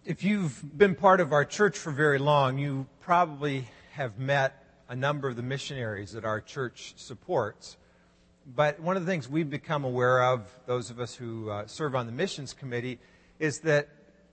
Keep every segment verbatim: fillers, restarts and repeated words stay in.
If you've been part of our church for very long, you probably have met a number of the missionaries that our church supports. But one of the things we've become aware of, those of us who uh, serve on the missions committee, is that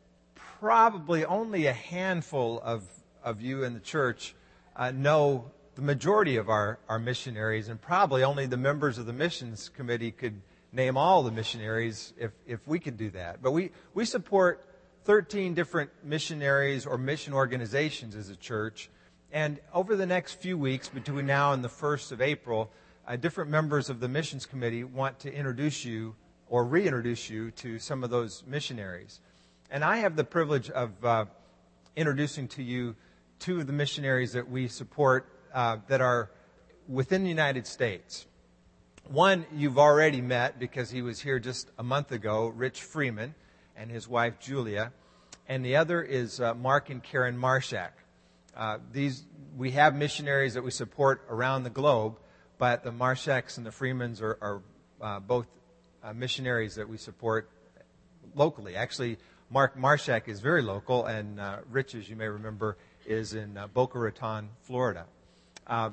probably only a handful of, of you in the church uh, know the majority of our, our missionaries, and probably only the members of the missions committee could name all the missionaries if, if we could do that. But we, we support thirteen different missionaries or mission organizations as a church. And over the next few weeks, between now and the first of April, uh, different members of the missions committee want to introduce you or reintroduce you to some of those missionaries. And I have the privilege of uh, introducing to you two of the missionaries that we support uh, that are within the United States. One you've already met because he was here just a month ago, Rich Freeman, and his wife Julia, and the other is uh, Mark and Karen Marshak. Uh, these we have missionaries that we support around the globe, but the Marshaks and the Freemans are, are uh, both uh, missionaries that we support locally. Actually, Mark Marshak is very local, and uh, Rich, as you may remember, is in uh, Boca Raton, Florida. Uh,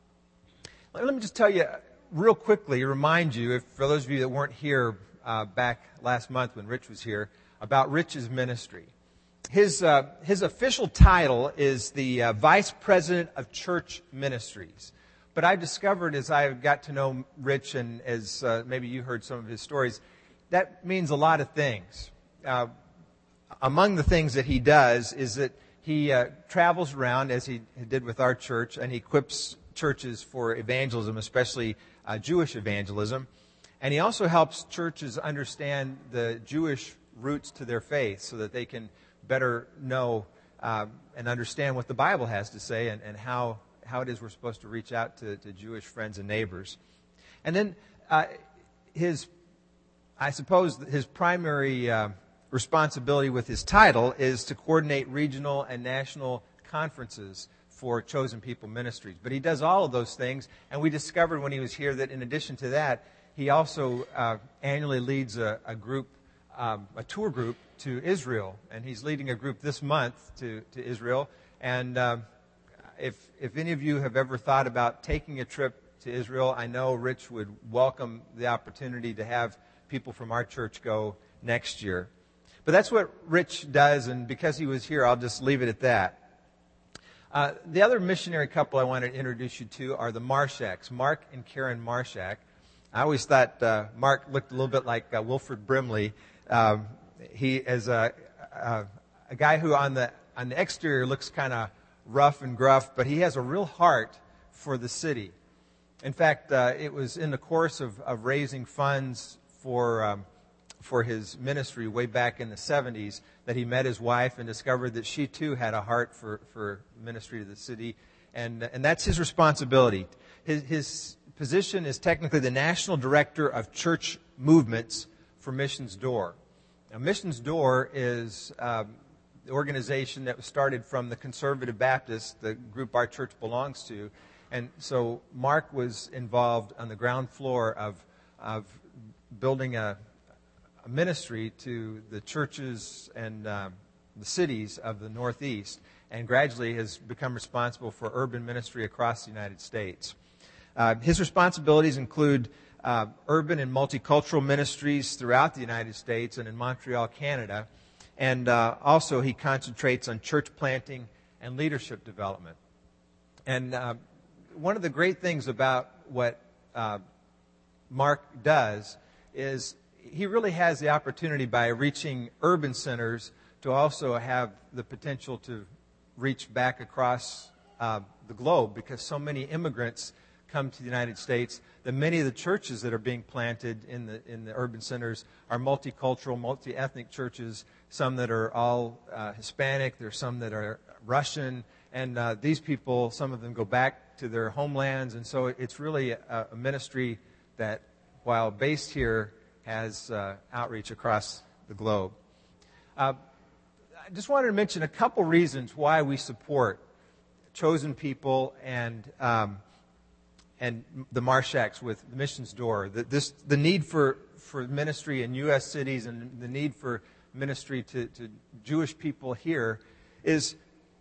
let me just tell you real quickly, remind you, if for those of you that weren't here Uh, back last month when Rich was here, about Rich's ministry. His uh, his official title is the uh, Vice President of Church Ministries. But I discovered as I got to know Rich, and as uh, maybe you heard some of his stories, that means a lot of things. Uh, among the things that he does is that he uh, travels around, as he did with our church, and he equips churches for evangelism, especially uh, Jewish evangelism. And he also helps churches understand the Jewish roots to their faith so that they can better know uh, and understand what the Bible has to say and, and how, how it is we're supposed to reach out to, to Jewish friends and neighbors. And then uh, his, I suppose his primary uh, responsibility with his title is to coordinate regional and national conferences for Chosen People Ministries. But he does all of those things, and we discovered when he was here that in addition to that, he also uh, annually leads a, a group, um, a tour group to Israel, and he's leading a group this month to, to Israel. And um, if if any of you have ever thought about taking a trip to Israel, I know Rich would welcome the opportunity to have people from our church go next year. But that's what Rich does, and because he was here, I'll just leave it at that. Uh, the other missionary couple I want to introduce you to are the Marshaks, Mark and Karen Marshak. I always thought uh, Mark looked a little bit like uh, Wilford Brimley. Um, he is a, a, a guy who on the on the exterior looks kind of rough and gruff, but he has a real heart for the city. In fact, uh, it was in the course of, of raising funds for um, for his ministry way back in the seventies that he met his wife and discovered that she too had a heart for, for ministry to the city, and and that's his responsibility. His his position is technically the National Director of Church Movements for Missions Door. Now, Missions Door is um, the organization that was started from the Conservative Baptists, the group our church belongs to. And so Mark was involved on the ground floor of, of building a, a ministry to the churches and um, the cities of the Northeast, and gradually has become responsible for urban ministry across the United States. Uh, his responsibilities include uh, urban and multicultural ministries throughout the United States and in Montreal, Canada. And uh, also he concentrates on church planting and leadership development. And uh, one of the great things about what uh, Mark does is he really has the opportunity by reaching urban centers to also have the potential to reach back across uh, the globe, because so many immigrants come to the United States that many of the churches that are being planted in the in the urban centers are multicultural, multi-ethnic churches, some that are all uh, Hispanic, there's some that are Russian, and uh, these people, some of them go back to their homelands, and so it's really a, a ministry that, while based here, has uh, outreach across the globe. Uh, I just wanted to mention a couple reasons why we support Chosen People and um, and the Marshaks with Missions Door. The, this, the need for, for ministry in U S cities and the need for ministry to, to Jewish people here is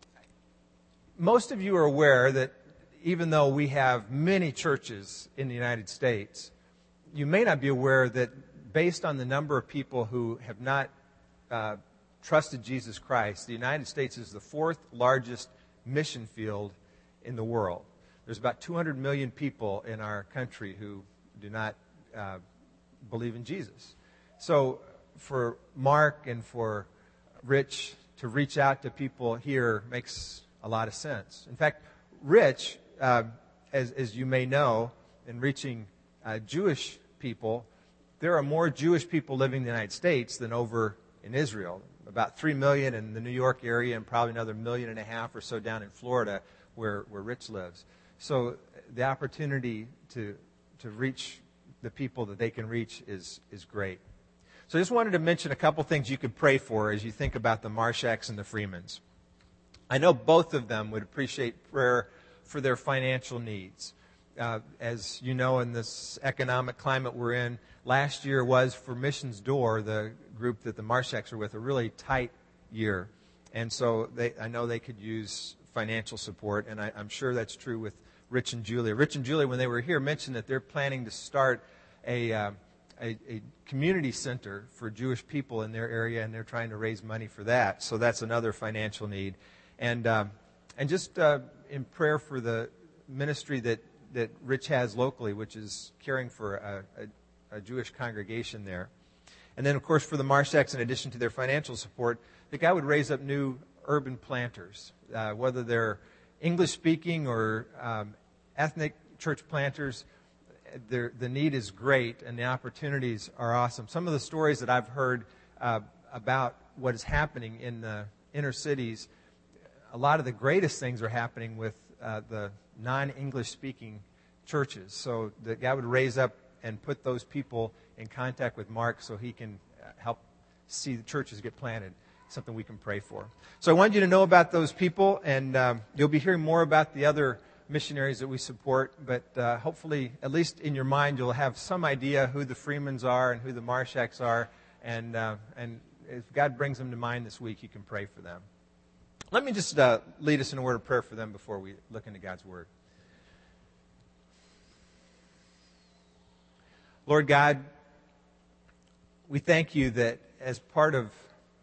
most of you are aware that even though we have many churches in the United States, you may not be aware that based on the number of people who have not uh, trusted Jesus Christ, the United States is the fourth largest mission field in the world. There's about two hundred million people in our country who do not uh, believe in Jesus. So for Mark and for Rich to reach out to people here makes a lot of sense. In fact, Rich, uh, as, as you may know, in reaching uh, Jewish people, there are more Jewish people living in the United States than over in Israel. About three million in the New York area and probably another million and a half or so down in Florida where, where Rich lives. So the opportunity to to reach the people that they can reach is, is great. So I just wanted to mention a couple things you could pray for as you think about the Marshaks and the Freemans. I know both of them would appreciate prayer for their financial needs. Uh, as you know, in this economic climate we're in, last year was for Missions Door, the group that the Marshaks are with, a really tight year. And so they, I know they could use financial support, and I, I'm sure that's true with Rich and Julia. Rich and Julia, when they were here, mentioned that they're planning to start a, uh, a, a community center for Jewish people in their area, and they're trying to raise money for that. So that's another financial need. And um, and just uh, in prayer for the ministry that, that Rich has locally, which is caring for a, a, a Jewish congregation there. And then, of course, for the Marshaks, in addition to their financial support, that God would raise up new urban planters, uh, whether they're English-speaking or um, ethnic church planters. The need is great, and the opportunities are awesome. Some of the stories that I've heard uh, about what is happening in the inner cities, a lot of the greatest things are happening with uh, the non-English-speaking churches. So that God would raise up and put those people in contact with Mark so he can help see the churches get planted. Something we can pray for. So I wanted you to know about those people, and um, you'll be hearing more about the other missionaries that we support, but uh, hopefully, at least in your mind, you'll have some idea who the Freemans are and who the Marshaks are, and uh, and if God brings them to mind this week, you can pray for them. Let me just uh, lead us in a word of prayer for them before we look into God's Word. Lord God, we thank you that as part of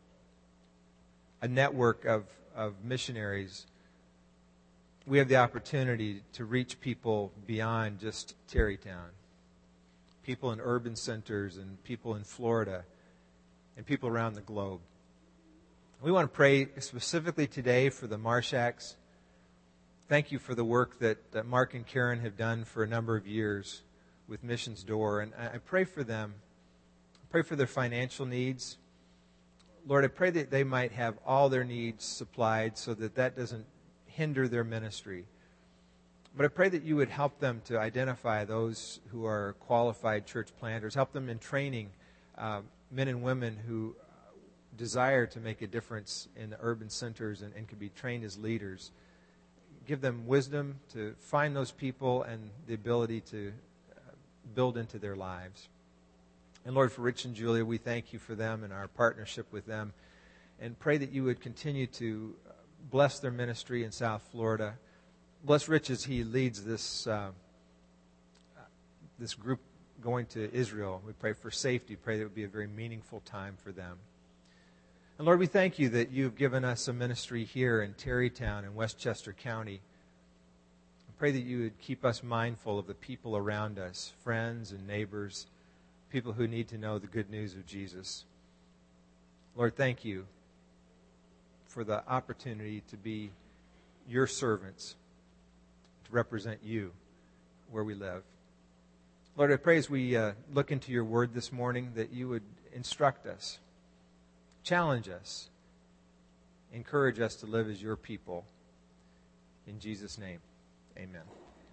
a network of, of missionaries, we have the opportunity to reach people beyond just Tarrytown. People in urban centers and people in Florida and people around the globe. We want to pray specifically today for the Marshaks. Thank you for the work that, that Mark and Karen have done for a number of years with Missions Door. And I, I pray for them. I pray for their financial needs. Lord, I pray that they might have all their needs supplied so that that doesn't hinder their ministry. But I pray that you would help them to identify those who are qualified church planters, help them in training uh, men and women who desire to make a difference in the urban centers and, and can be trained as leaders. Give them wisdom to find those people and the ability to uh, build into their lives. And Lord, for Rich and Julia, we thank you for them and our partnership with them. And pray that you would continue to bless their ministry in South Florida. Bless Rich as he leads this, uh, this group going to Israel. We pray for safety. Pray that it would be a very meaningful time for them. And Lord, we thank you that you've given us a ministry here in Tarrytown in Westchester County. I pray that you would keep us mindful of the people around us, friends and neighbors, people who need to know the good news of Jesus. Lord, thank you for the opportunity to be your servants, to represent you where we live. Lord, I pray as we uh, look into your word this morning that you would instruct us, challenge us, encourage us to live as your people. In Jesus' name, amen.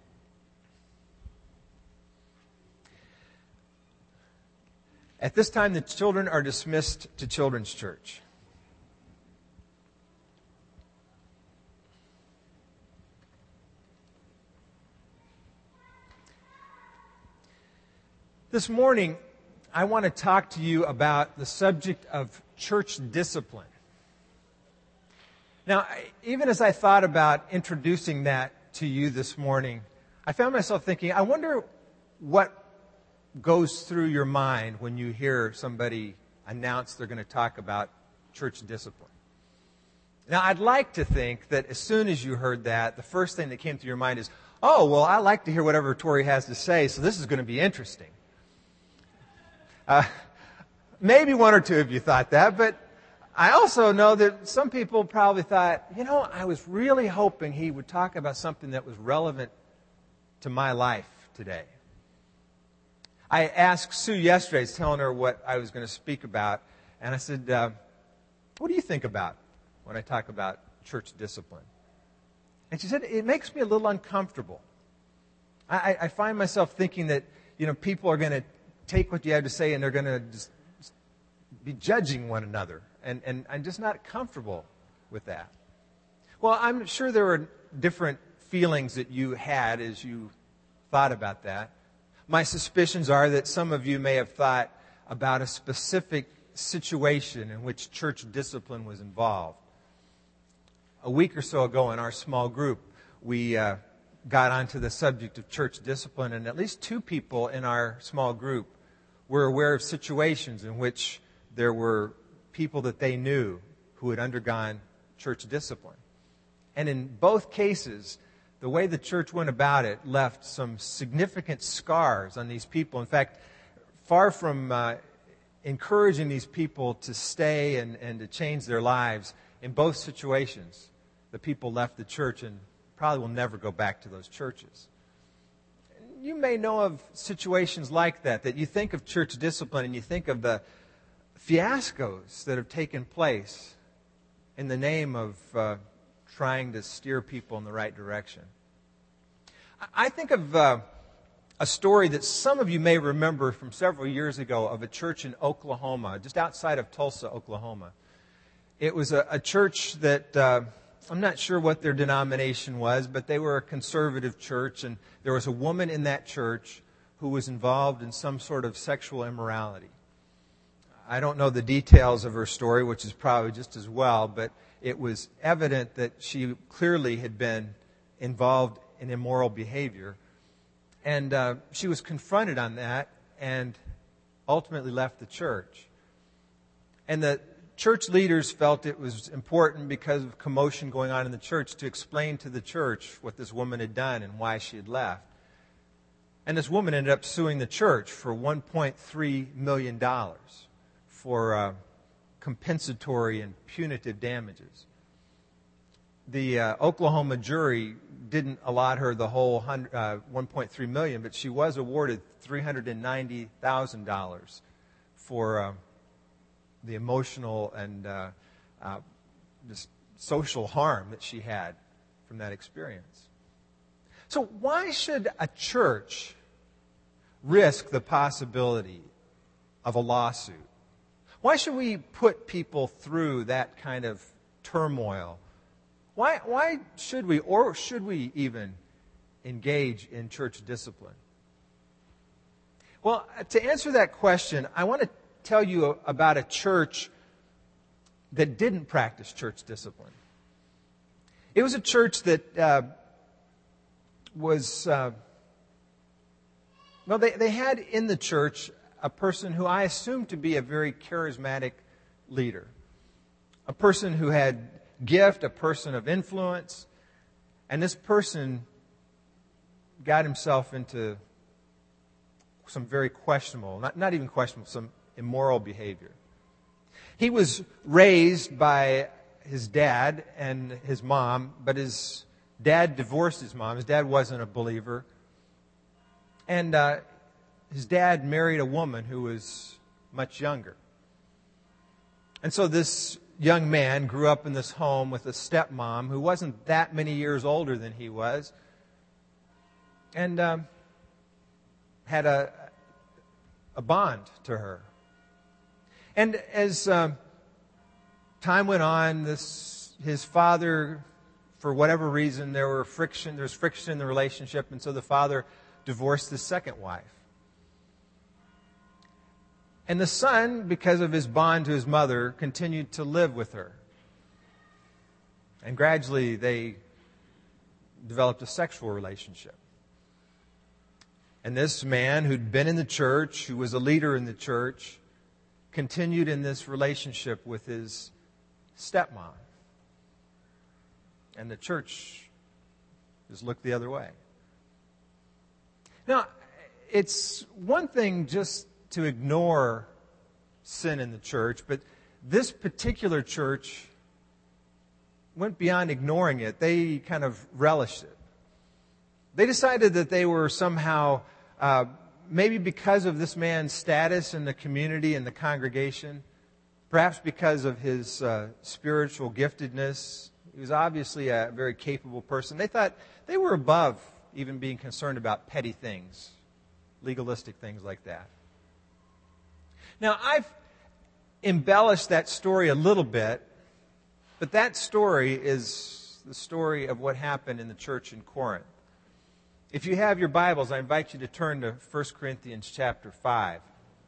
At this time, the children are dismissed to Children's Church. This morning, I want to talk to you about the subject of church discipline. Now, even as I thought about introducing that to you this morning, I found myself thinking, I wonder what goes through your mind when you hear somebody announce they're going to talk about church discipline. Now, I'd like to think that as soon as you heard that, the first thing that came to your mind is, oh, well, I like to hear whatever Tori has to say, so this is going to be interesting. Uh, maybe one or two of you thought that, but I also know that some people probably thought, you know, I was really hoping he would talk about something that was relevant to my life today. I asked Sue yesterday, I was telling her what I was going to speak about, and I said, uh, what do you think about when I talk about church discipline? And she said, it makes me a little uncomfortable. I, I find myself thinking that, you know, people are going to take what you have to say and they're going to just be judging one another. And, and I'm just not comfortable with that. Well, I'm sure there were different feelings that you had as you thought about that. My suspicions are that some of you may have thought about a specific situation in which church discipline was involved. A week or so ago in our small group, we uh, got onto the subject of church discipline, and at least two people in our small group were aware of situations in which there were people that they knew who had undergone church discipline. And in both cases, the way the church went about it left some significant scars on these people. In fact, far from uh, encouraging these people to stay and, and to change their lives, in both situations, the people left the church and probably will never go back to those churches. You may know of situations like that, that you think of church discipline and you think of the fiascos that have taken place in the name of uh, trying to steer people in the right direction. I think of uh, a story that some of you may remember from several years ago of a church in Oklahoma, just outside of Tulsa, Oklahoma. It was a, a church that, uh, I'm not sure what their denomination was, but they were a conservative church, and there was a woman in that church who was involved in some sort of sexual immorality. I don't know the details of her story, which is probably just as well, but it was evident that she clearly had been involved in immoral behavior. And uh, she was confronted on that and ultimately left the church. And the church leaders felt it was important, because of commotion going on in the church, to explain to the church what this woman had done and why she had left. And this woman ended up suing the church for one point three million dollars for uh, compensatory and punitive damages. The uh, Oklahoma jury didn't allot her the whole uh, one point three million dollars, but she was awarded three hundred ninety thousand dollars for uh, the emotional and uh, uh, just social harm that she had from that experience. So why should a church risk the possibility of a lawsuit? Why should we put people through that kind of turmoil? Why, why should we, or should we even engage in church discipline? Well, to answer that question, I want to tell you about a church that didn't practice church discipline. It was a church that uh, was, uh, well, they, they had in the church a person who I assumed to be a very charismatic leader, a person who had gift, a person of influence, and this person got himself into some very questionable, not, not even questionable, some immoral behavior. He was raised by his dad and his mom, but his dad divorced his mom. His dad wasn't a believer. And uh, his dad married a woman who was much younger. And so this young man grew up in this home with a stepmom who wasn't that many years older than he was, and um, had a, a bond to her. And as uh, time went on, this his father, for whatever reason, there were friction. There was friction in the relationship, and so the father divorced his second wife. And the son, because of his bond to his mother, continued to live with her. And gradually they developed a sexual relationship. And this man who'd been in the church, who was a leader in the church, continued in this relationship with his stepmom. And the church just looked the other way. Now, it's one thing just to ignore sin in the church, but this particular church went beyond ignoring it. They kind of relished it. They decided that they were somehow, uh, maybe because of this man's status in the community and the congregation, perhaps because of his uh, spiritual giftedness. He was obviously a very capable person. They thought they were above even being concerned about petty things, legalistic things like that. Now, I've embellished that story a little bit, but that story is the story of what happened in the church in Corinth. If you have your Bibles, I invite you to turn to First Corinthians chapter five.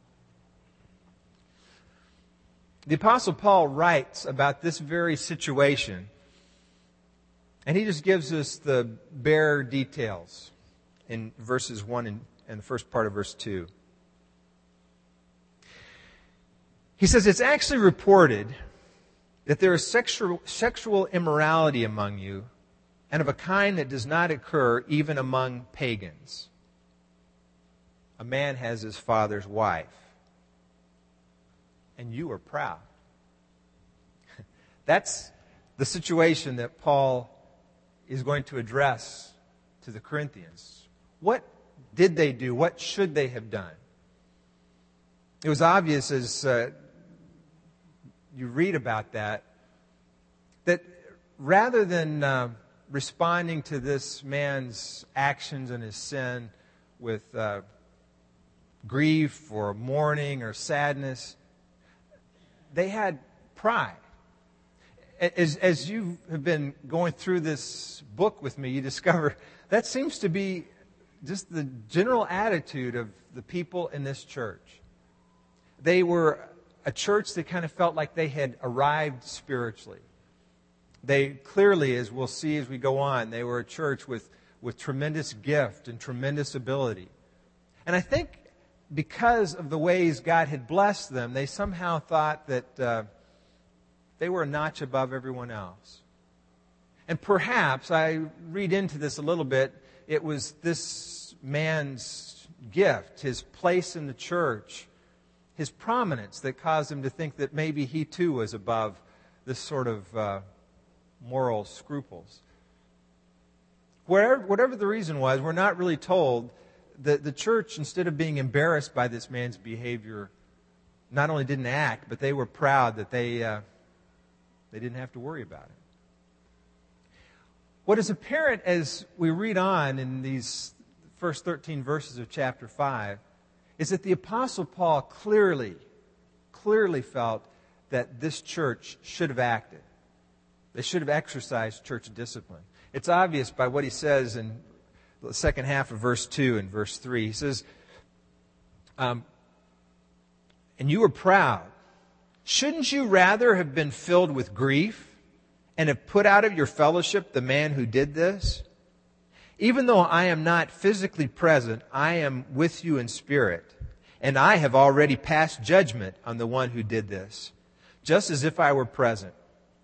The Apostle Paul writes about this very situation, and he just gives us the bare details in verses one and, and the first part of verse two. He says, it's actually reported that there is sexual, sexual immorality among you, and of a kind that does not occur even among pagans. A man has his father's wife, and you are proud. That's the situation that Paul is going to address to the Corinthians. What did they do? What should they have done? It was obvious as uh, you read about that, that rather than uh, responding to this man's actions and his sin with uh, grief or mourning or sadness, they had pride. As, as you have been going through this book with me, you discover that seems to be just the general attitude of the people in this church. They were a church that kind of felt like they had arrived spiritually. They clearly, as we'll see as we go on, they were a church with, with tremendous gift and tremendous ability. And I think because of the ways God had blessed them, they somehow thought that uh, they were a notch above everyone else. And perhaps, I read into this a little bit, it was this man's gift, his place in the church, his prominence that caused him to think that maybe he too was above this sort of uh, moral scruples. Wherever, whatever the reason was, we're not really told that the church, instead of being embarrassed by this man's behavior, not only didn't act, but they were proud that they, uh, they didn't have to worry about it. What is apparent as we read on in these first thirteen verses of chapter five is that the Apostle Paul clearly, clearly felt that this church should have acted. They should have exercised church discipline. It's obvious by what he says in the second half of verse two and verse three. He says, um, and you were proud. Shouldn't you rather have been filled with grief and have put out of your fellowship the man who did this? Even though I am not physically present, I am with you in spirit, and I have already passed judgment on the one who did this, just as if I were present.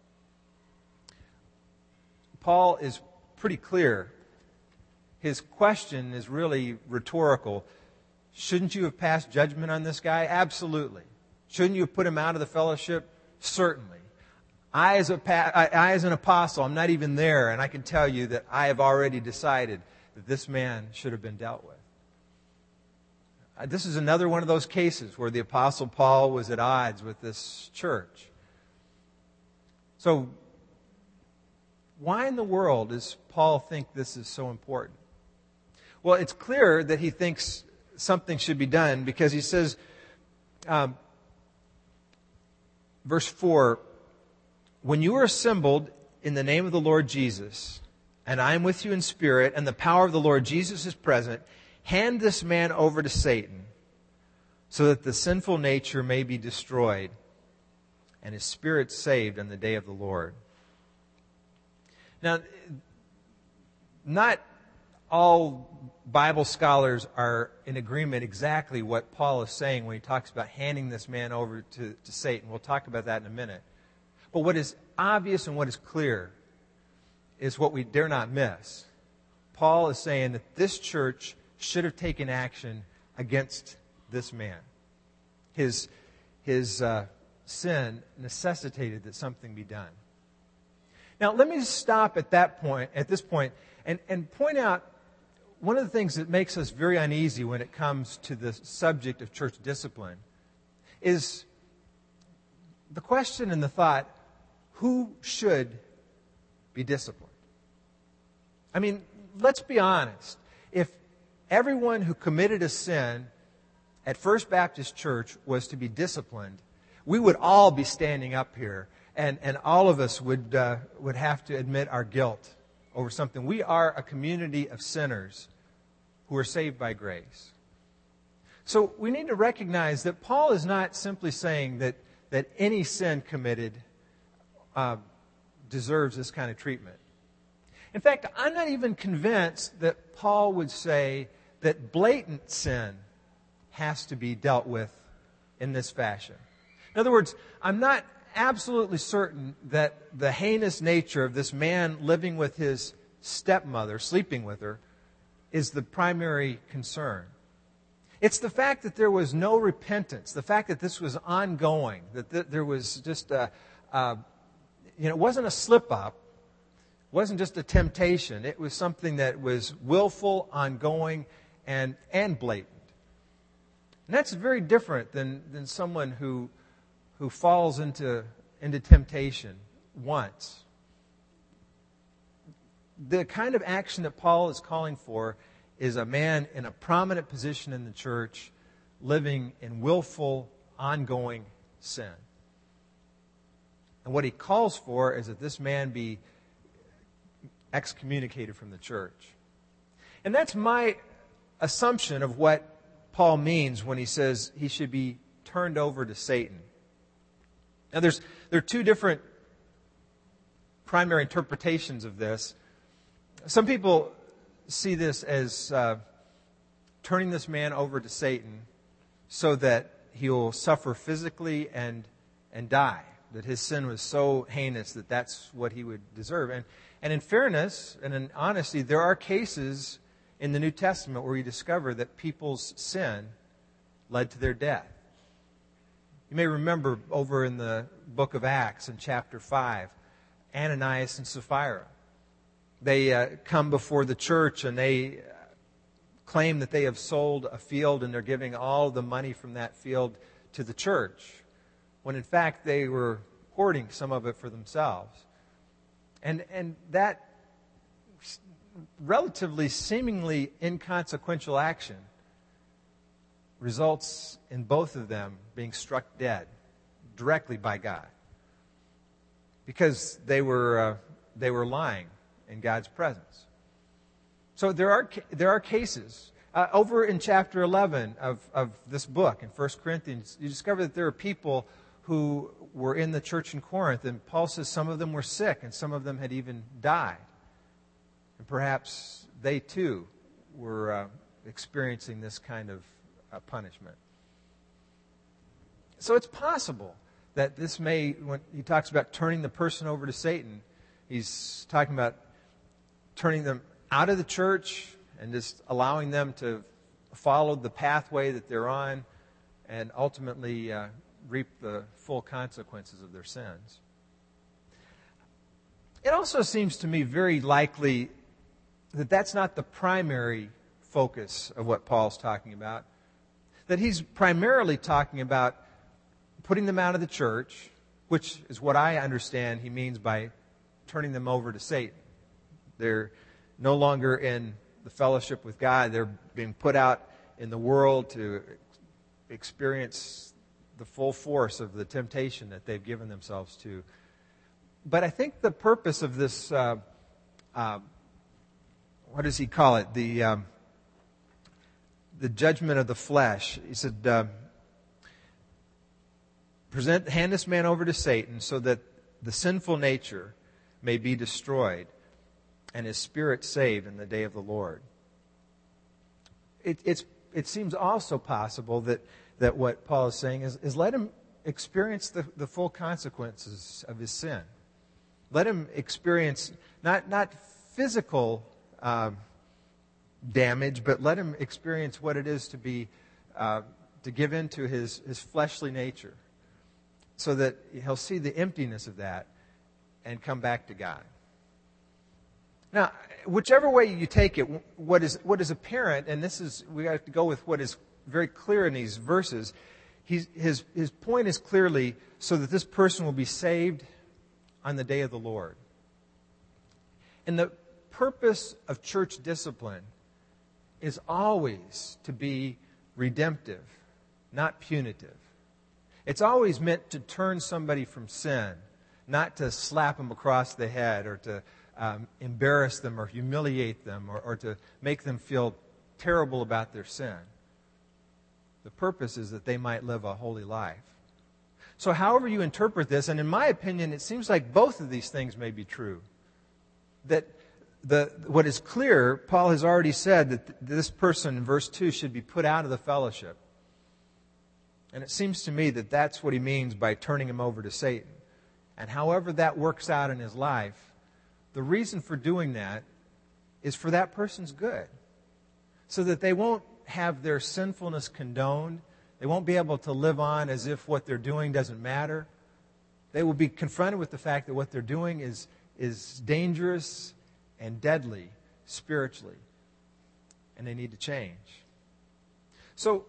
Paul is pretty clear. His question is really rhetorical. Shouldn't you have passed judgment on this guy? Absolutely. Shouldn't you have put him out of the fellowship? Certainly. I as, a, I as an apostle, I'm not even there, and I can tell you that I have already decided that this man should have been dealt with. Uh, this is another one of those cases where the Apostle Paul was at odds with this church. So, why in the world does Paul think this is so important? Well, it's clear that he thinks something should be done because he says, um, verse four, when you are assembled in the name of the Lord Jesus, and I am with you in spirit, and the power of the Lord Jesus is present, hand this man over to Satan, so that the sinful nature may be destroyed and his spirit saved on the day of the Lord. Now, not all Bible scholars are in agreement exactly what Paul is saying when he talks about handing this man over to, to Satan. We'll talk about that in a minute. But what is obvious and what is clear is what we dare not miss. Paul is saying that this church should have taken action against this man. His, his uh, sin necessitated that something be done. Now, let me stop at that point, at this point, and, and point out one of the things that makes us very uneasy when it comes to the subject of church discipline is the question and the thought, who should be disciplined? I mean, let's be honest. If everyone who committed a sin at First Baptist Church was to be disciplined, we would all be standing up here, and, and all of us would, uh, would have to admit our guilt over something. We are a community of sinners who are saved by grace. So we need to recognize that Paul is not simply saying that, that any sin committed uh, deserves this kind of treatment. In fact, I'm not even convinced that Paul would say that blatant sin has to be dealt with in this fashion. In other words, I'm not absolutely certain that the heinous nature of this man living with his stepmother, sleeping with her, is the primary concern. It's the fact that there was no repentance, the fact that this was ongoing, that th- there was just a, a, you know, it wasn't a slip-up, it wasn't just a temptation, it was something that was willful, ongoing, and, and blatant. And that's very different than, than someone who who falls into, into temptation once. The kind of action that Paul is calling for is a man in a prominent position in the church living in willful, ongoing sin. And what he calls for is that this man be excommunicated from the church. And that's my assumption of what Paul means when he says he should be turned over to Satan. Now, there's there are two different primary interpretations of this. Some people see this as uh, turning this man over to Satan so that he will suffer physically and and die. That his sin was so heinous that that's what he would deserve. And and in fairness and in honesty, there are cases in the New Testament where you discover that people's sin led to their death. You may remember over in the book of Acts in chapter five, Ananias and Sapphira. They uh, come before the church and they claim that they have sold a field and they're giving all the money from that field to the church, when in fact they were hoarding some of it for themselves. And, and that relatively seemingly inconsequential action results in both of them being struck dead directly by God, because they were uh, they were lying in God's presence. So there are there are cases uh, over in chapter eleven of of this book in First Corinthians. You discover that there are people who were in the church in Corinth, and Paul says some of them were sick and some of them had even died, and perhaps they too were uh, experiencing this kind of Uh, punishment. So it's possible that this may, when he talks about turning the person over to Satan, he's talking about turning them out of the church and just allowing them to follow the pathway that they're on and ultimately uh, reap the full consequences of their sins. It also seems to me very likely that that's not the primary focus of what Paul's talking about. That he's primarily talking about putting them out of the church, which is what I understand he means by turning them over to Satan. They're no longer in the fellowship with God. They're being put out in the world to experience the full force of the temptation that they've given themselves to. But I think the purpose of this, uh, uh, what does he call it? The... Um, the judgment of the flesh. He said, uh, present, hand this man over to Satan so that the sinful nature may be destroyed and his spirit saved in the day of the Lord. It, it's, it seems also possible that, that what Paul is saying is, is let him experience the, the full consequences of his sin. Let him experience not, not physical um, damage, but let him experience what it is to be uh, to give in to his, his fleshly nature, so that he'll see the emptiness of that and come back to God. Now, whichever way you take it, what is what is apparent, and this is we have to go with what is very clear in these verses. He's, his his point is clearly so that this person will be saved on the day of the Lord. And the purpose of church discipline is always to be redemptive, not punitive. It's always meant to turn somebody from sin, not to slap them across the head or to um, embarrass them or humiliate them or, or to make them feel terrible about their sin. The purpose is that they might live a holy life. So however you interpret this, and in my opinion, it seems like both of these things may be true. That the what is clear, Paul has already said that this person in verse two should be put out of the fellowship. And it seems to me that that's what he means by turning him over to Satan. And however that works out in his life, the reason for doing that is for that person's good. So that they won't have their sinfulness condoned. They won't be able to live on as if what they're doing doesn't matter. They will be confronted with the fact that what they're doing is, is dangerous and deadly spiritually. And they need to change. So,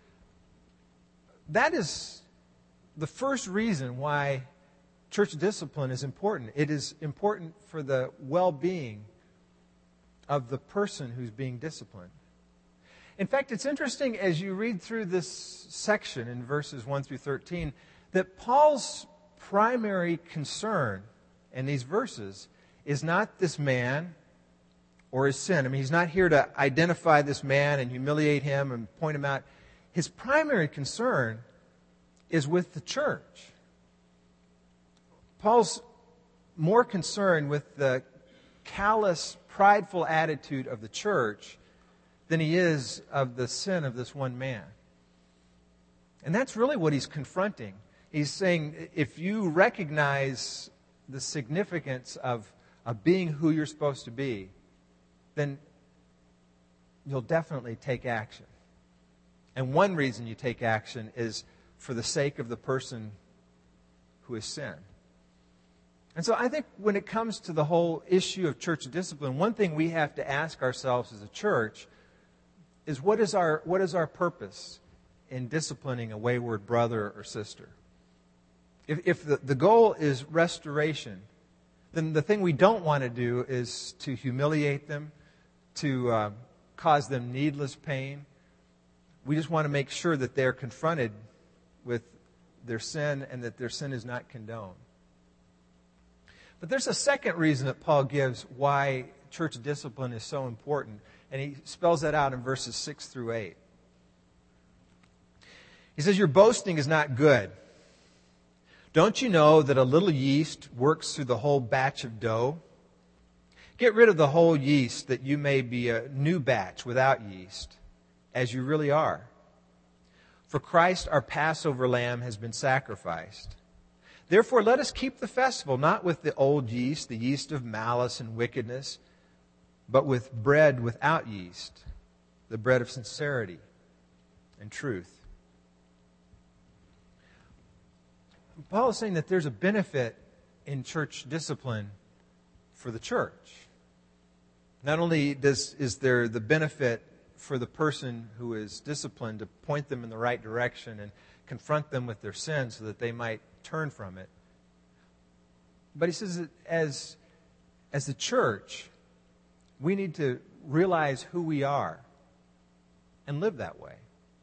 that is the first reason why church discipline is important. It is important for the well-being of the person who's being disciplined. In fact, it's interesting as you read through this section in verses one through thirteen that Paul's primary concern in these verses is not this man or his sin. I mean, he's not here to identify this man and humiliate him and point him out. His primary concern is with the church. Paul's more concerned with the callous, prideful attitude of the church than he is of the sin of this one man. And that's really what he's confronting. He's saying, if you recognize the significance of, of being who you're supposed to be, then you'll definitely take action. And one reason you take action is for the sake of the person who has sinned. And so I think when it comes to the whole issue of church discipline, one thing we have to ask ourselves as a church is what is our what is our purpose in disciplining a wayward brother or sister? If, if the, the goal is restoration, then the thing we don't want to do is to humiliate them, to uh, cause them needless pain. We just want to make sure that they're confronted with their sin and that their sin is not condoned. But there's a second reason that Paul gives why church discipline is so important, and he spells that out in verses six through eight. He says, your boasting is not good. Don't you know that a little yeast works through the whole batch of dough? Get rid of the whole yeast that you may be a new batch without yeast, as you really are. For Christ, our Passover lamb, has been sacrificed. Therefore, let us keep the festival, not with the old yeast, the yeast of malice and wickedness, but with bread without yeast, the bread of sincerity and truth. Paul is saying that there's a benefit in church discipline for the church. Not only does is there the benefit for the person who is disciplined to point them in the right direction and confront them with their sin so that they might turn from it. But he says that as, as the church, we need to realize who we are and live that way.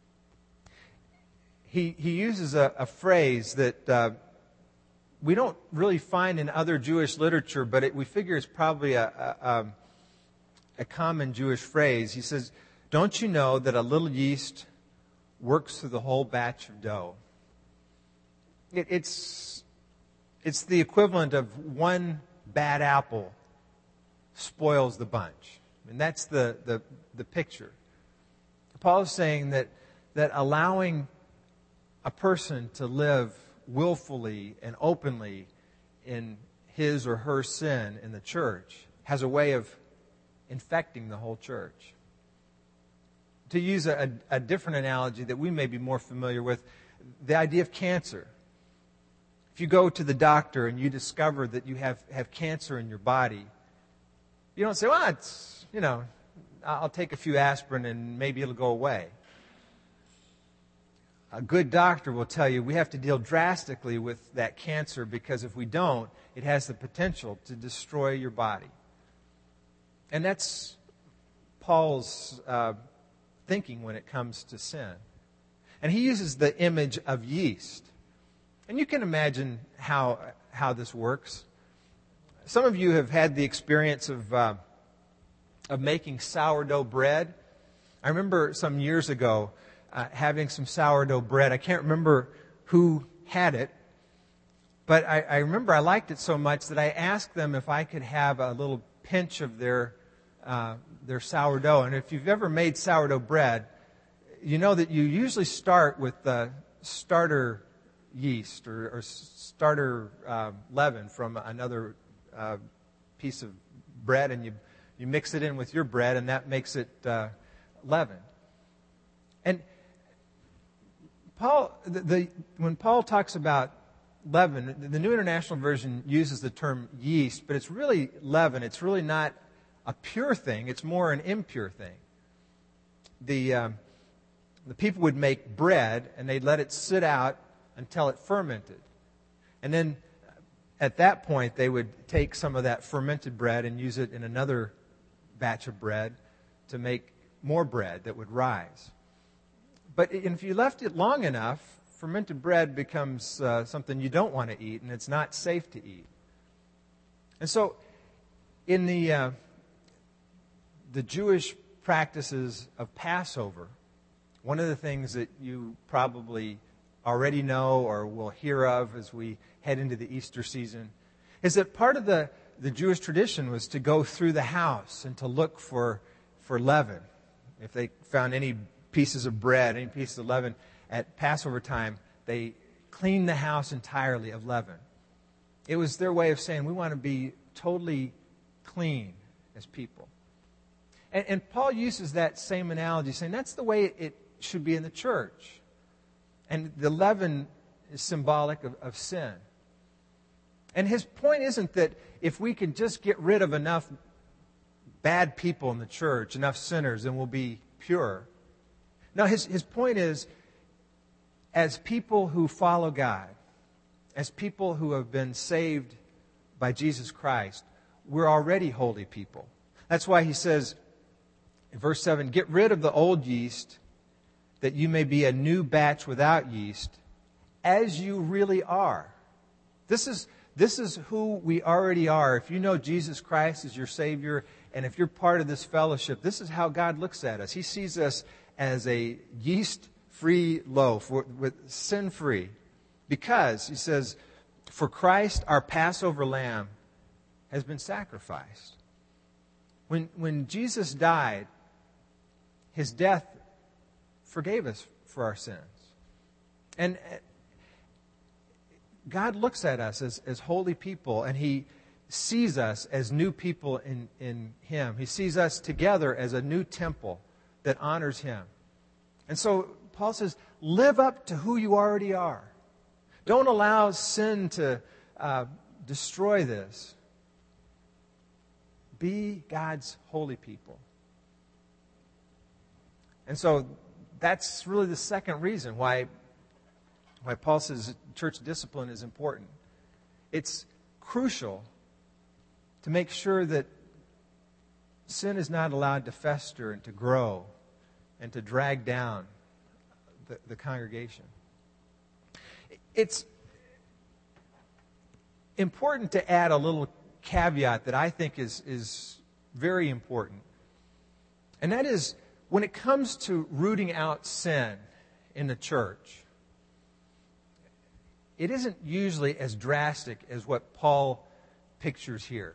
He, he uses a, a phrase that uh, we don't really find in other Jewish literature, but it, we figure it's probably a, a, a common Jewish phrase. He says, don't you know that a little yeast works through the whole batch of dough? it, it's, it's the equivalent of one bad apple spoils the bunch. And that's the, the, the picture. Paul is saying that, that allowing a person to live willfully and openly in his or her sin in the church has a way of infecting the whole church. To use a, a different analogy that we may be more familiar with, the idea of cancer. If you go to the doctor and you discover that you have, have cancer in your body, you don't say, well, it's, you know, I'll take a few aspirin and maybe it'll go away. A good doctor will tell you we have to deal drastically with that cancer because if we don't, it has the potential to destroy your body. And that's Paul's uh, thinking when it comes to sin. And he uses the image of yeast. And you can imagine how how this works. Some of you have had the experience of uh, of making sourdough bread. I remember some years ago uh, having some sourdough bread. I can't remember who had it, but I, I remember I liked it so much that I asked them if I could have a little pinch of their uh, their sourdough. And if you've ever made sourdough bread, you know that you usually start with the starter yeast or, or starter uh, leaven from another uh, piece of bread, and you you mix it in with your bread, and that makes it uh, leaven. And Paul, the, the when Paul talks about leaven, the New International Version uses the term yeast, but it's really leaven. It's really not a pure thing. It's more an impure thing. The um, the people would make bread, and they'd let it sit out until it fermented. And then at that point, they would take some of that fermented bread and use it in another batch of bread to make more bread that would rise. But if you left it long enough, fermented bread becomes uh, something you don't want to eat, and it's not safe to eat. And so in the uh, the Jewish practices of Passover, one of the things that you probably already know or will hear of as we head into the Easter season is that part of the, the Jewish tradition was to go through the house and to look for, for leaven. If they found any pieces of bread, any pieces of leaven at Passover time, they cleaned the house entirely of leaven. It was their way of saying we want to be totally clean as people. And, and Paul uses that same analogy, saying that's the way it should be in the church. And the leaven is symbolic of, of sin. And his point isn't that if we can just get rid of enough bad people in the church, enough sinners, then we'll be pure. No, his, his point is, as people who follow God, as people who have been saved by Jesus Christ, we're already holy people. That's why he says in verse seven, get rid of the old yeast that you may be a new batch without yeast, as you really are. This is, this is who we already are. If you know Jesus Christ as your Savior, and if you're part of this fellowship, this is how God looks at us. He sees us as a yeast-free loaf, with sin-free. Because, he says, for Christ, our Passover lamb, has been sacrificed. When, when Jesus died, his death forgave us for our sins. And God looks at us as, as holy people, and he sees us as new people in, in him. He sees us together as a new temple that honors him. And so Paul says, live up to who you already are. Don't allow sin to uh, destroy this. Be God's holy people. And so that's really the second reason why, why Paul says church discipline is important. It's crucial to make sure that sin is not allowed to fester and to grow and to drag down the, the congregation. It's important to add a little caveat that I think is, is very important. And that is, when it comes to rooting out sin in the church, it isn't usually as drastic as what Paul pictures here.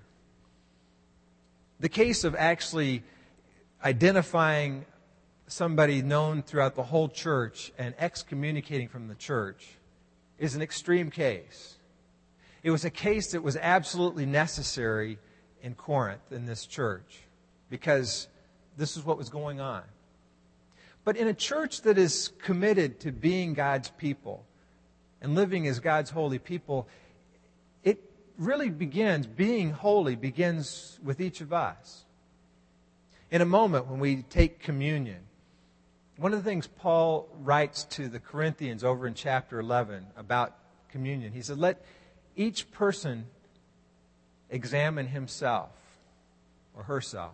The case of actually identifying somebody known throughout the whole church and excommunicating from the church is an extreme case. It was a case that was absolutely necessary in Corinth, in this church, because this is what was going on. But in a church that is committed to being God's people and living as God's holy people, it really begins, being holy begins with each of us. In a moment when we take communion, one of the things Paul writes to the Corinthians over in chapter eleven about communion, he said, let each person examine himself or herself.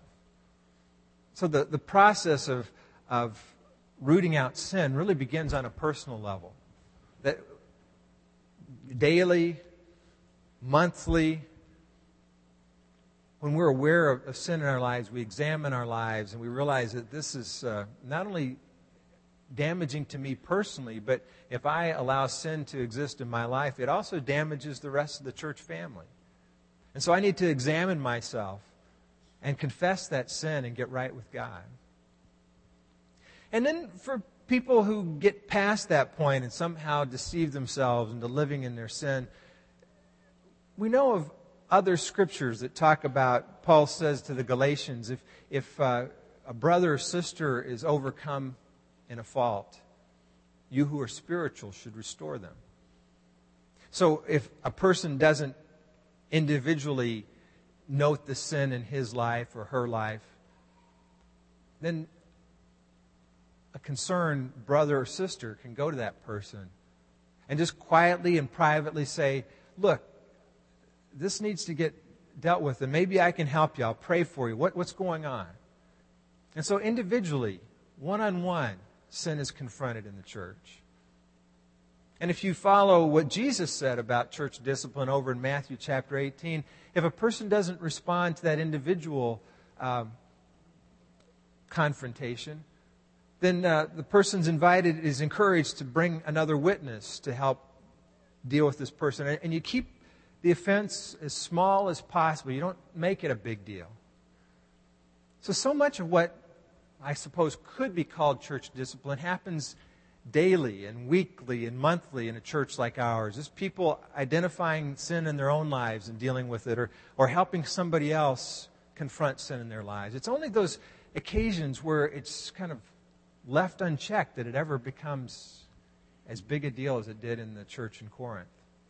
So the, the process of, of rooting out sin really begins on a personal level. That daily, monthly, when we're aware of, of sin in our lives, we examine our lives and we realize that this is uh, not only damaging to me personally, but if I allow sin to exist in my life, it also damages the rest of the church family. And so I need to examine myself and confess that sin and get right with God. And then for people who get past that point and somehow deceive themselves into living in their sin, we know of other scriptures that talk about, Paul says to the Galatians, if, if uh, a brother or sister is overcome in a fault, you who are spiritual should restore them. So if a person doesn't individually note the sin in his life or her life, then a concerned brother or sister can go to that person and just quietly and privately say, look, this needs to get dealt with, and maybe I can help you. I'll pray for you. What, what's going on? And so individually, one-on-one, sin is confronted in the church. And if you follow what Jesus said about church discipline over in Matthew chapter eighteen, if a person doesn't respond to that individual um, confrontation, then uh, the person's invited, is encouraged to bring another witness to help deal with this person. And you keep the offense as small as possible. You don't make it a big deal. So, so much of what I suppose could be called church discipline happens daily and weekly and monthly in a church like ours. It's people identifying sin in their own lives and dealing with it, or, or helping somebody else confront sin in their lives. It's only those occasions where it's kind of left unchecked that it ever becomes as big a deal as it did in the church in Corinth.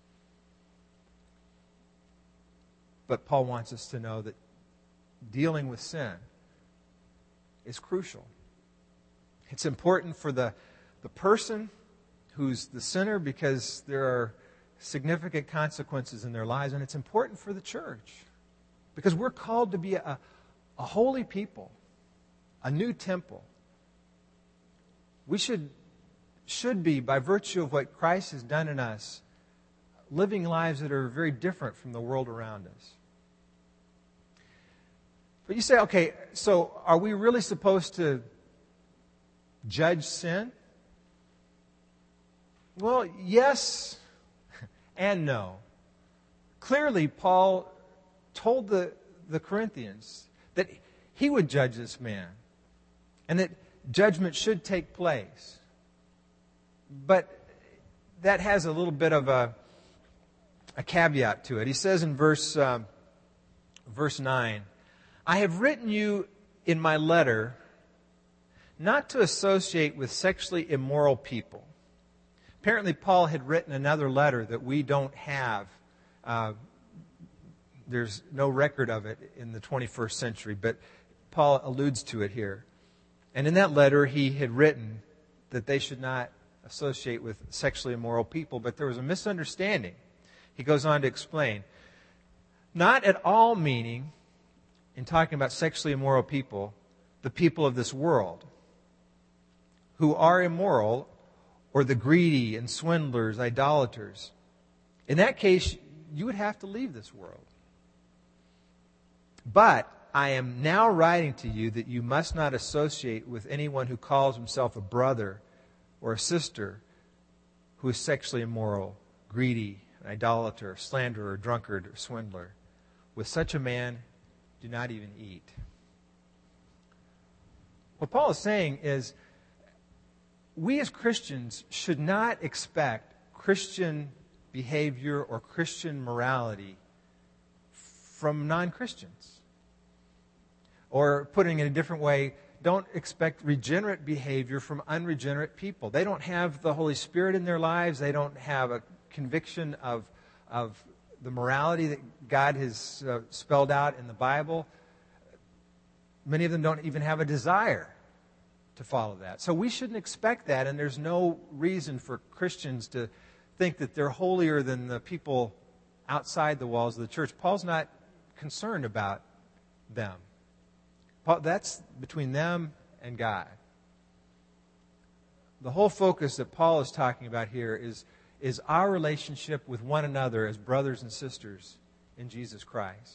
But Paul wants us to know that dealing with sin is crucial. It's important for the, the person who's the sinner because there are significant consequences in their lives, and it's important for the church because we're called to be a, a holy people, a new temple. We should, should be, by virtue of what Christ has done in us, living lives that are very different from the world around us. But you say, okay, so are we really supposed to judge sin? Well, yes and no. Clearly, Paul told the, the Corinthians that he would judge this man and that judgment should take place. But that has a little bit of a, a caveat to it. He says in verse, um, verse nine, I have written you in my letter not to associate with sexually immoral people. Apparently, Paul had written another letter that we don't have. Uh, there's no record of it in the twenty-first century, but Paul alludes to it here. And in that letter, he had written that they should not associate with sexually immoral people, but there was a misunderstanding. He goes on to explain, not at all meaning, in talking about sexually immoral people, the people of this world who are immoral, or the greedy and swindlers, idolaters. In that case, you would have to leave this world. But I am now writing to you that you must not associate with anyone who calls himself a brother or a sister who is sexually immoral, greedy, an idolater, slanderer, drunkard, or swindler. With such a man, do not even eat. What Paul is saying is, we as Christians should not expect Christian behavior or Christian morality from non-Christians. Or putting it a different way, don't expect regenerate behavior from unregenerate people. They don't have the Holy Spirit in their lives. They don't have a conviction of, of the morality that God has uh, spelled out in the Bible. Many of them don't even have a desire to follow that. So we shouldn't expect that, and there's no reason for Christians to think that they're holier than the people outside the walls of the church. Paul's not concerned about them. Paul, that's between them and God. The whole focus that Paul is talking about here is, is our relationship with one another as brothers and sisters in Jesus Christ.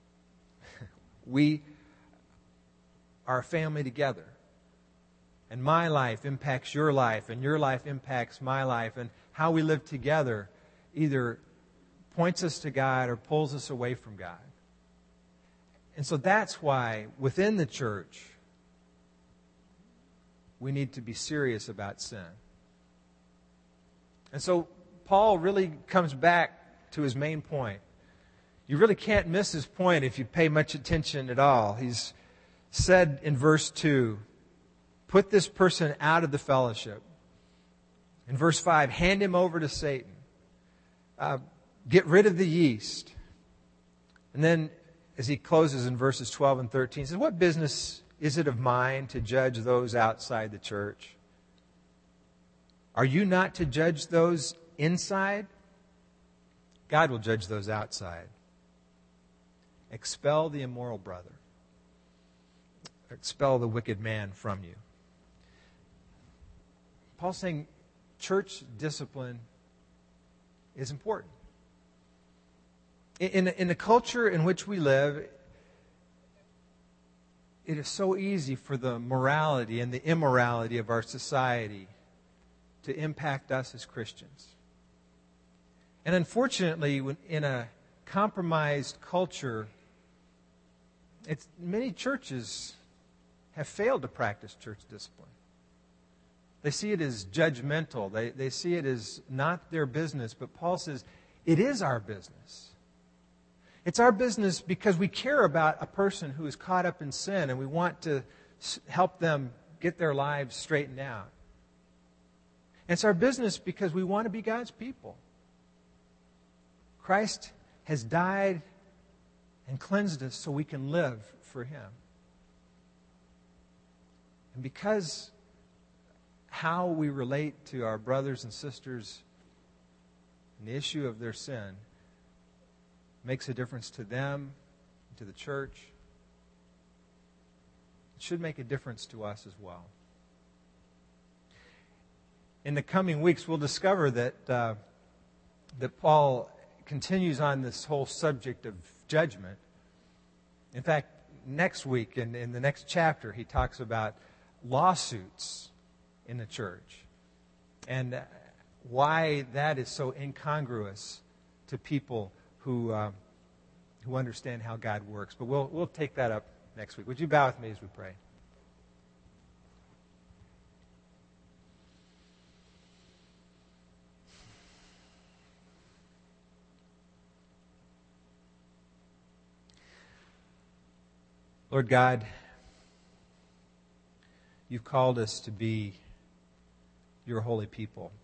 We are a family together. And my life impacts your life, and your life impacts my life. And how we live together either points us to God or pulls us away from God. And so that's why within the church, we need to be serious about sin. And so Paul really comes back to his main point. You really can't miss his point if you pay much attention at all. He's said in verse two, put this person out of the fellowship. In verse five, hand him over to Satan. Uh, get rid of the yeast. And then as he closes in verses twelve and thirteen, he says, what business is it of mine to judge those outside the church? Are you not to judge those inside? God will judge those outside. Expel the immoral brother. Expel the wicked man from you. Paul's saying church discipline is important. In, in the culture in which we live, it is so easy for the morality and the immorality of our society to impact us as Christians. And unfortunately, when in a compromised culture, it's, many churches have failed to practice church discipline. They see it as judgmental. They, they see it as not their business. But Paul says, it is our business. It's our business because we care about a person who is caught up in sin and we want to help them get their lives straightened out. And it's our business because we want to be God's people. Christ has died and cleansed us so we can live for Him. And because how we relate to our brothers and sisters and the issue of their sin makes a difference to them, to the church, it should make a difference to us as well. In the coming weeks, we'll discover that uh, that Paul continues on this whole subject of judgment. In fact, next week, in, in the next chapter, he talks about lawsuits in the church and why that is so incongruous to people who uh, who understand how God works. But we'll we'll take that up next week. Would you bow with me as we pray? Lord God, You've called us to be Your holy people.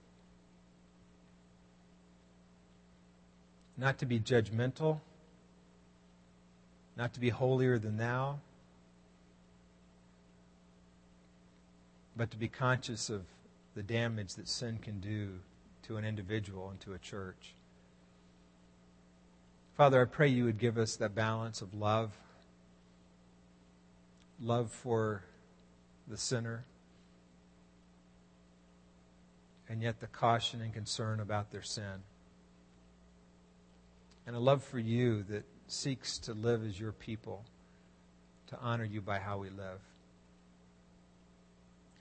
Not to be judgmental, not to be holier than Thou, but to be conscious of the damage that sin can do to an individual and to a church. Father, I pray You would give us that balance of love, love for the sinner, and yet the caution and concern about their sin. And a love for You that seeks to live as Your people, to honor You by how we live. Oh, Lord, I thank You that in preaching this sermon today, that You would give us that balance of love, love for the sinner, and yet the caution and concern about their sin. And a love for You that seeks to live as Your people, to honor You by how we live. Oh, Lord, I thank You that in preaching this sermon today, that You would give us that balance of love, love for the sinner, and yet the caution and concern about their sin. And a love for You that seeks to live as Your people, to honor You by how we live.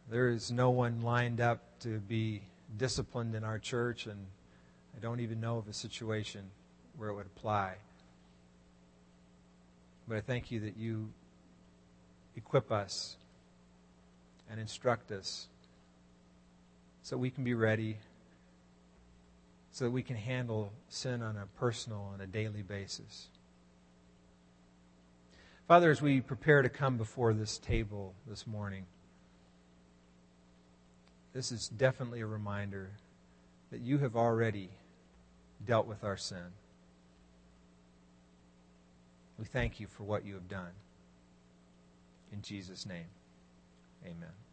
There is no one lined up to be disciplined in our church, and I don't even know of a situation where it would apply. But I thank you that you equip us and instruct us so we can be ready, so that we can handle sin on a personal and a daily basis. Father, as we prepare to come before this table this morning, this is definitely a reminder that you have already dealt with our sin. We thank you for what you have done. In Jesus' name, amen.